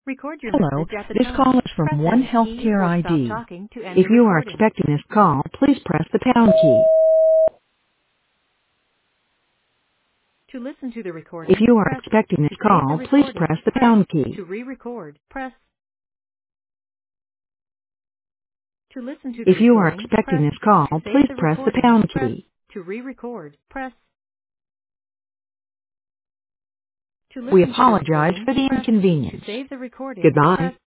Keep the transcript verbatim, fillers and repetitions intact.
Record your Hello, message at the this tone. call is from Press One any key Healthcare or stop I D. talking to end If the you are recording. expecting this call, please press the pound key. To listen to the If recording, you are press expecting to this save the call, please recording. press the Press pound key. to re-record. Press to listen to the If you are recording. expecting Press this call, to save please the press the recording. pound Press key. to re-record. Press to We listen to the apologize recording. for the Press to inconvenience. save the recording. Goodbye. Press